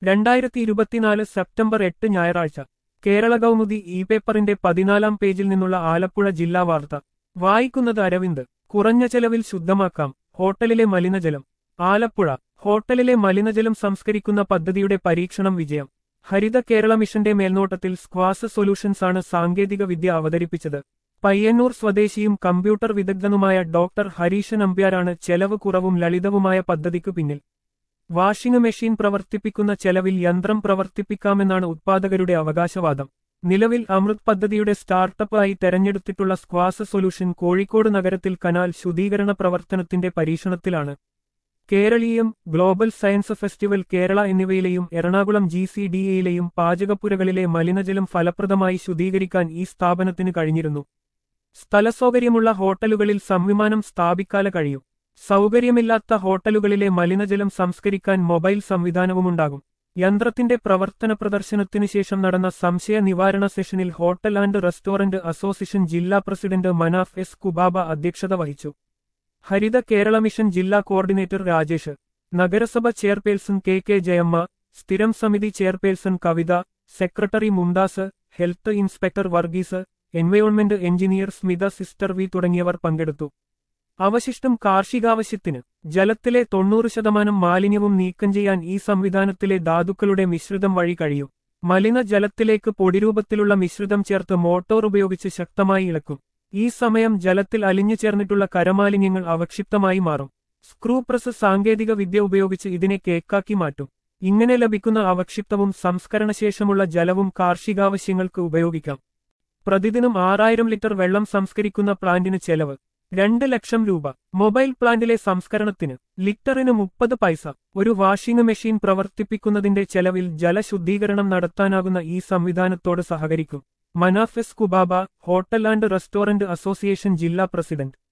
2024 September 8 ഞായറാഴ്ച Kerala Kaumudi E പേപ്പറിന്റെ 14 പേജിൽ നിന്നുള്ള ആലപ്പുഴ ജില്ലാ വാർത്ത വായിക്കുന്നത് അരവിന്ദ്. കുറഞ്ഞ ചെലവിൽ ശുദ്ധമാക്കാം ഹോട്ടലിലെ മലിനജലം. ആലപ്പുഴ ഹോട്ടലിലെ മലിനജലം സംസ്കരിക്കുന്ന പദ്ധതിയുടെ പരീക്ഷണം വിജയം. ഹരിത കേരള മിഷന്റെ മേൽനോട്ടത്തിൽ സ്ക്വാസ് സൊല്യൂഷൻസ് ആണ് സാങ്കേതിക വിദ്യ അവതരിപ്പിച്ചത്. പയ്യന്നൂർ സ്വദേശിയും കമ്പ്യൂട്ടർ വിദഗ്ധനുമായ ഡോക്ടർ ഹരീശൻ നമ്പ്യാരാണ് ചെലവ് കുറവും ലളിതവുമായ പദ്ധതിക്കു പിന്നിൽ. വാഷിംഗ് മെഷീൻ പ്രവർത്തിപ്പിക്കുന്ന ചെലവിൽ യന്ത്രം പ്രവർത്തിപ്പിക്കാമെന്നാണ് ഉത്പാദകരുടെ അവകാശവാദം. നിലവിൽ അമൃത് പദ്ധതിയുടെ സ്റ്റാർട്ടപ്പ് ആയി തെരഞ്ഞെടുത്തിട്ടുള്ള സ്ക്വാസ് സൊല്യൂഷൻ കോഴിക്കോട് നഗരത്തിൽ കനാൽ ശുദ്ധീകരണ പ്രവർത്തനത്തിന്റെ പരീക്ഷണത്തിലാണ്. Keraleeyam, global science festival Kerala എന്നിവയിലെയും എറണാകുളം GCDAയിലെയും പാചകപ്പുരകളിലെ മലിനജലം ഫലപ്രദമായി ശുദ്ധീകരിക്കാൻ ഈ സ്ഥാപനത്തിന് കഴിഞ്ഞിരുന്നു. സ്ഥലസൗകര്യമുള്ള ഹോട്ടലുകളിൽ സംവിമാനം സ്ഥാപിക്കാതെ കഴിയും. സൗകര്യമില്ലാത്ത ഹോട്ടലുകളിലെ മലിനജലം സംസ്കരിക്കാൻ മൊബൈൽ സംവിധാനവുമുണ്ടാകും. യന്ത്രത്തിന്റെ പ്രവർത്തന പ്രദർശനത്തിനു ശേഷം നടന്ന സംശയ നിവാരണ സെഷനിൽ ഹോട്ടൽ ആൻഡ് റെസ്റ്റോറന്റ് അസോസിയേഷൻ ജില്ലാ പ്രസിഡന്റ് മനാഫ് എസ് കുബാബ അധ്യക്ഷത വഹിച്ചു. ഹരിത കേരള മിഷൻ ജില്ലാ കോർഡിനേറ്റർ രാജേഷ്, നഗരസഭ ചെയർപേഴ്സൺ കെ ജയമ്മ, സ്ഥിരം സമിതി chairperson Kavitha, secretary Mumtaz, health inspector Varghese, environment engineer Smitha sister V തുടങ്ങിയവർ പങ്കെടുത്തു. അവശിഷ്ടം കാർഷികാവശ്യത്തിന്. ജലത്തിലെ 90% മാലിന്യവും നീക്കം ചെയ്യാൻ ഈ സംവിധാനത്തിലെ ധാതുക്കളുടെ മിശ്രിതം വഴി കഴിയും. മലിന ജലത്തിലേക്ക് പൊടിരൂപത്തിലുള്ള മിശ്രിതം ചേർത്ത് മോട്ടോർ ഉപയോഗിച്ച് ശക്തമായി ഇളക്കും. ഈ സമയം ജലത്തിൽ അലിഞ്ഞു ചേർന്നിട്ടുള്ള കരമാലിന്യങ്ങൾ അവക്ഷിപ്തമായി മാറും. സ്ക്രൂ പ്രസ് സാങ്കേതിക വിദ്യ ഉപയോഗിച്ച് ഇതിനെ കേക്കാക്കി മാറ്റും. ഇങ്ങനെ ലഭിക്കുന്ന അവക്ഷിപ്തവും സംസ്കരണശേഷമുള്ള ജലവും കാർഷികാവശ്യങ്ങൾക്ക് ഉപയോഗിക്കാം. പ്രതിദിനം 6000 ലിറ്റർ വെള്ളം സംസ്കരിക്കുന്ന പ്ലാന്റിന് ചെലവ് 2 ലക്ഷം രൂപ. മൊബൈൽ പ്ലാന്റിലെ സംസ്കരണത്തിന് ലിറ്ററിന് 30 പൈസ. ഒരു വാഷിംഗ് മെഷീൻ പ്രവർത്തിപ്പിക്കുന്നതിന്റെ ചെലവിൽ ജലശുദ്ധീകരണം നടത്താനാകുന്ന ഈ സംവിധാനത്തോട് സഹകരിക്കും. Manaf S Kubaba, hotel and restaurant association ജില്ലാ പ്രസിഡന്റ്.